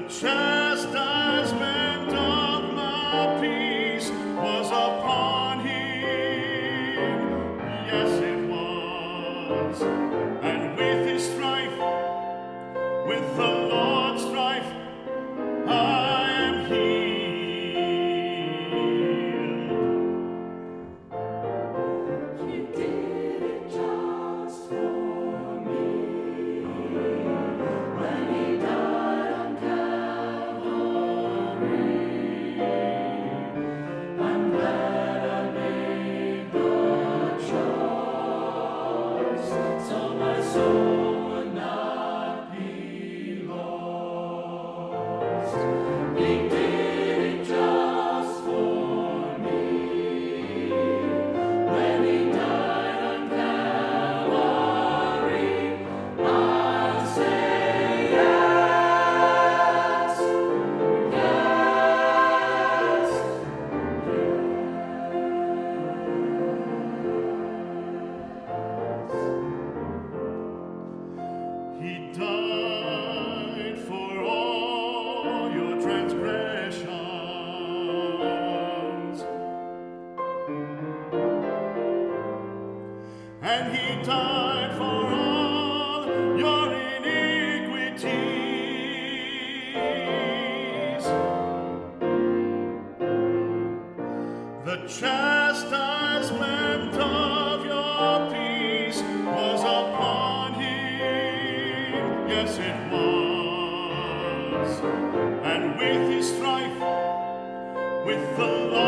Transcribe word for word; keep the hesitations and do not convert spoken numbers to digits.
chastisement of my peace was upon him. Yes, it was. And with his strife, with the Lord's strife, I am healed. He did it just for me. When he died on Calvary, I'm glad I made the choice, so my soul would not be lost. He did it just for me. When he died on Calvary, I'll say yes, yes, He died for all your transgressions, and he died for all your iniquities. The chastisement of your peace was upon him. Yes, it was. And with his strife, with the Lord